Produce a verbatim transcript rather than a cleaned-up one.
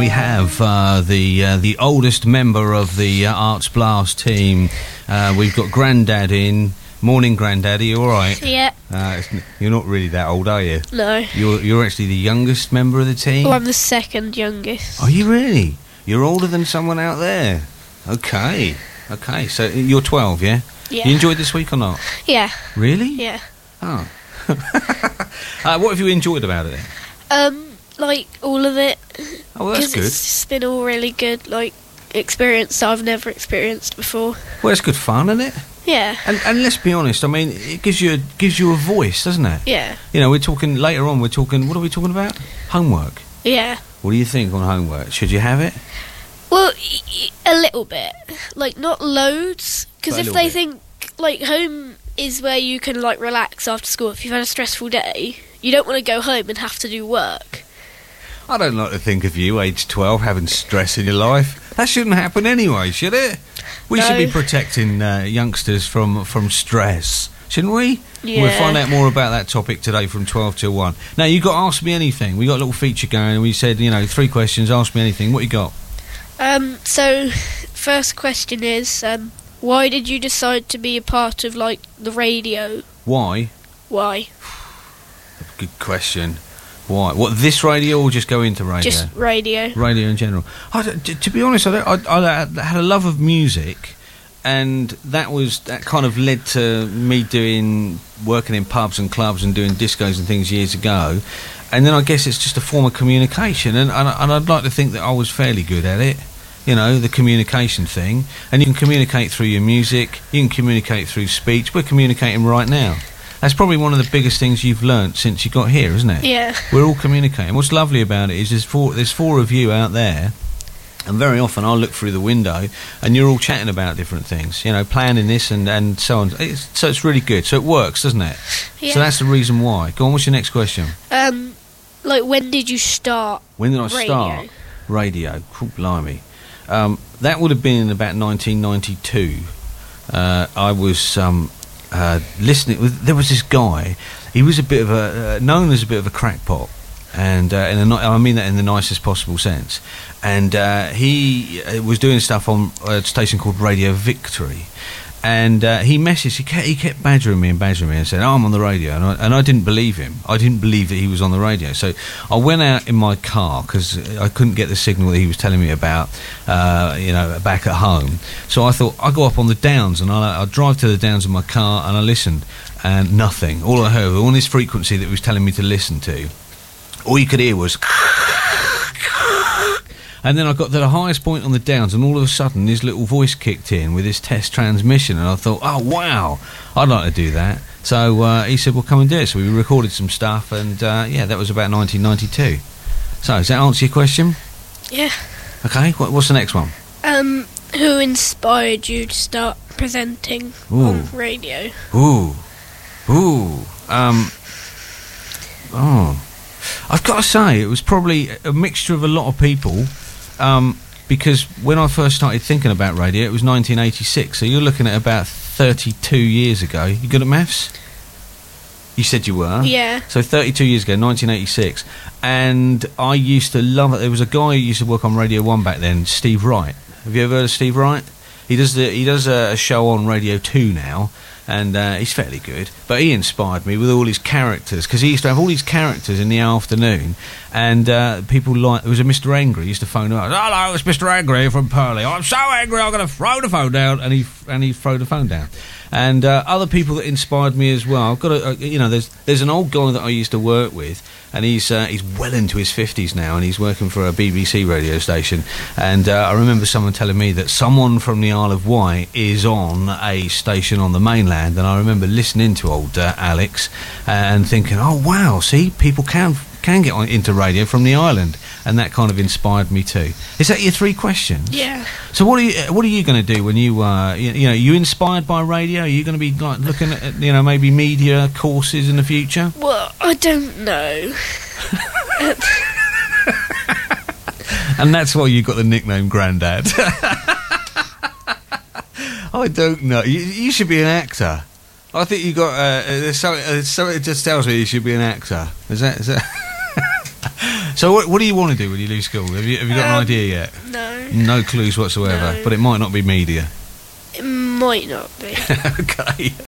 have uh, the uh, the oldest member of the uh, Arts Blast team. Uh, we've got Grandad in. Morning, Grandaddy. You all right? Yeah. Uh, it's, you're not really that old, are you? No. You're you're actually the youngest member of the team. Oh, I'm the second youngest. Are you really? You're older than someone out there. Okay. Okay. So you're twelve, yeah? Yeah. You enjoyed this week or not? Yeah. Really? Yeah. Oh. uh, what have you enjoyed about it then? Um, like all of it. Oh, well, that's 'Cause good. It's just been all really good, like experience that I've never experienced before. Well, it's good fun, isn't it? Yeah. And, and let's be honest. I mean, it gives you a, gives you a voice, doesn't it? Yeah. You know, we're talking later on. We're talking. What are we talking about? Homework. Yeah. What do you think on homework? Should you have it? Well, y- y- a little bit. Like, not loads. Because But a if little they bit. think, like, home is where you can, like, relax after school. If you've had a stressful day, you don't want to go home and have to do work. I don't like to think of you, age twelve, having stress in your life. That shouldn't happen anyway, should it? We No. should be protecting uh, youngsters from, from stress, shouldn't we? Yeah. We'll find out more about that topic today from twelve till one. Now, you got Ask Me Anything. We got a little feature going, and we said, you know, three questions, ask me anything. What you got? Um, so, first question is, um, why did you decide to be a part of, like, the radio? Why? Why? Good question. Why? What, this radio or just go into radio? Just radio. Radio in general. I don't- t- to be honest, I, don't- I, I had a love of music, and that was that kind of led to me doing working in pubs and clubs and doing discos and things years ago. And then I guess it's just a form of communication, and, and, and I'd like to think that I was fairly good at it. You know, the communication thing, and you can communicate through your music. You can communicate through speech. We're communicating right now. That's probably one of the biggest things you've learnt since you got here, isn't it? Yeah. We're all communicating. What's lovely about it is there's four, there's four of you out there, and very often I'll look through the window and you're all chatting about different things, you know, planning this and, and so on. It's, so it's really good. So it works, doesn't it? Yeah. So that's the reason why. Go on, what's your next question? Um, like, when did you start? When did I Radio. start? Radio. Cool, blimey. Um, that would have been in about nineteen ninety-two. Uh, I was... Um, Uh, listening, there was this guy. He was a bit of a uh, known as a bit of a crackpot, and uh, in a, ni- I mean that in the nicest possible sense. And uh, he uh, was doing stuff on a station called Radio Victory, and uh, he messaged. He kept, he kept badgering me and badgering me and said, "Oh, I'm on the radio," and I, and I didn't believe him. I didn't believe that he was on the radio. So I went out in my car because I couldn't get the signal that he was telling me about, uh, you know, back at home. So I thought I'd go up on the Downs and I'll, I'll drive to the Downs in my car, and I listened, and nothing. All I heard, on this frequency that he was telling me to listen to, all you could hear was. And then I got to the highest point on the Downs, and all of a sudden his little voice kicked in with his test transmission, and I thought, oh wow, I'd like to do that. So uh, he said, well, come and do it. So we recorded some stuff, and uh, yeah, that was about nineteen ninety-two. So does that answer your question? Yeah. Okay, what, what's the next one? Um, who inspired you to start presenting Ooh. on radio? Ooh, ooh, um, oh, I've got to say, it was probably a mixture of a lot of people, um, because when I first started thinking about radio, it was nineteen eighty-six, so you're looking at about thirty-two years ago. You good at maths? You said you were? Yeah. So thirty-two years ago, nineteen eighty-six, and I used to love it. There was a guy who used to work on Radio one back then, Steve Wright. Have you ever heard of Steve Wright? He does the he does a, a show on Radio two now, and uh, he's fairly good. But he inspired me with all his characters, because he used to have all these characters in the afternoon, and uh, people like there was a Mister Angry. He used to phone up. Hello, it's Mister Angry from Purley. I'm so angry, I'm going to throw the phone down, and he and he throw the phone down. And uh, other people that inspired me as well. I've got a, a you know, there's there's an old guy that I used to work with, and he's uh, he's well into his fifties now, and he's working for a B B C radio station. And uh, I remember someone telling me that someone from the Isle of Wight is on a station on the mainland, and I remember listening to old uh, Alex and thinking, oh wow, see, people can can get on, into radio from the island, and that kind of inspired me too. Is that your three questions? Yeah. So what are you what are you going to do when you uh you, you know you inspired by radio? Are you going to be like looking at you know maybe media courses in the future? Well, I don't know. And that's why you got the nickname Grandad. I don't know. You, you should be an actor. I think you got. Uh, there's something, uh, something that just tells me you should be an actor. Is that? Is that? So what, what do you want to do when you leave school? Have you have you got Um, an idea yet? No, No clues whatsoever. No. But it might not be media. it might not be. Okay.